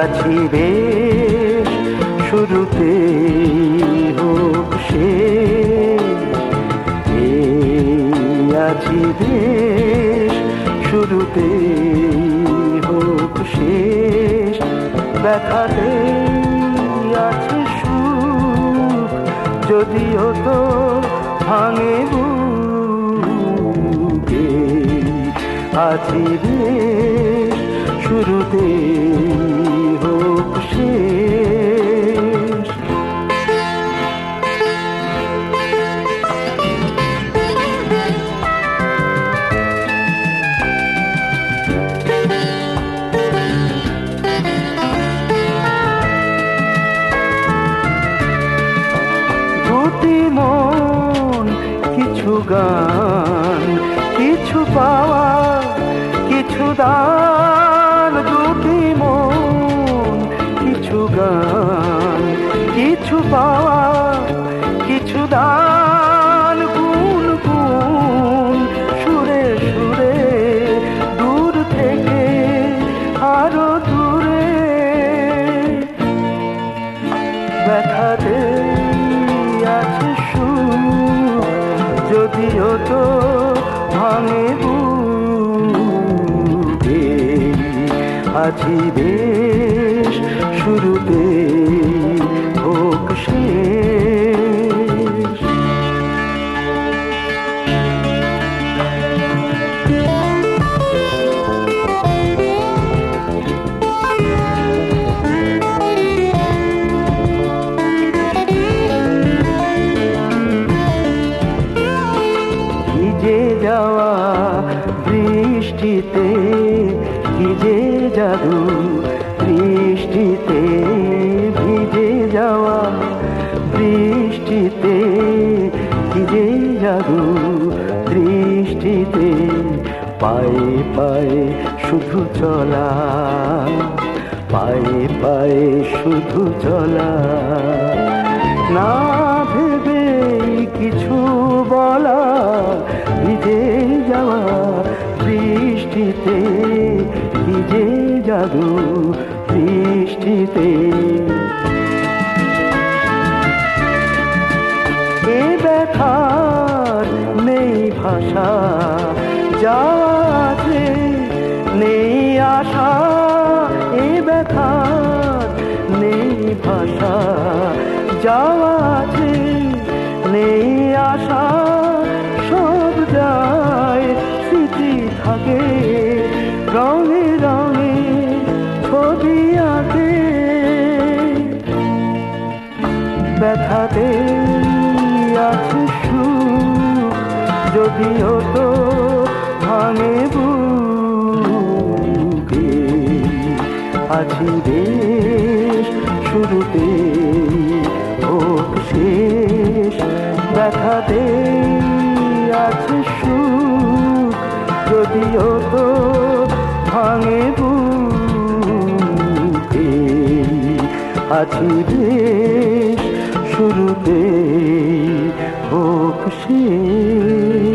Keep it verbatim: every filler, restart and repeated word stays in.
আছি বেশ শুরুতে হোক শেষ, আছি বেশ শুরুতে হোক শেষ, ব্যথাতে আছে সুখ যদিও তো ভাঙে বুকে, আছি বেশ শুরুতে হোক শেষ। দুটি মন কিছু গান কিছু পাওয়া কিছু দান, দুটি মন কিছু গান কিছু পাওয়া কিছু দান, গুন গুন সুরে সুরে দূর থেকে আরো দূরে, ব্যথাতে আছে সুখ যদিও তো ভাঙে বুকে, আছি বেশ শুরুতে হোক শেষ। ভিজে যাওয়া বৃষ্টিতে ভিজে জাদু বৃষ্টিতে, ভিজে যাওয়া বৃষ্টিতে ভিজে জাদু বৃষ্টিতে, পায়ে পায়ে শুধু চলা পায়ে পায়ে শুধু চলা, না ভেবে কিছু বলা, ভিজে যাওয়া বৃষ্টিতে ভিজে জাদু বৃষ্টিতে, এ ব্যথার নেই ভাষা যাওয়া আছে নেই আশা, এ ব্যথার নেই ভাষা যাওয়া আছে নেই আশা, সব যায় স্মৃতি থাকে রঙে রঙে ছবি আঁকে, ব্যথাতে আছে সুখ যদিও তো ভাঙে বুকে, আছি বেশ শুরুতে হোক শেষ, ব্যথাতে আছে সুখ যদিও তো ভাঙে বুকে, আছি বেশ শুরুতে হোক শেষ।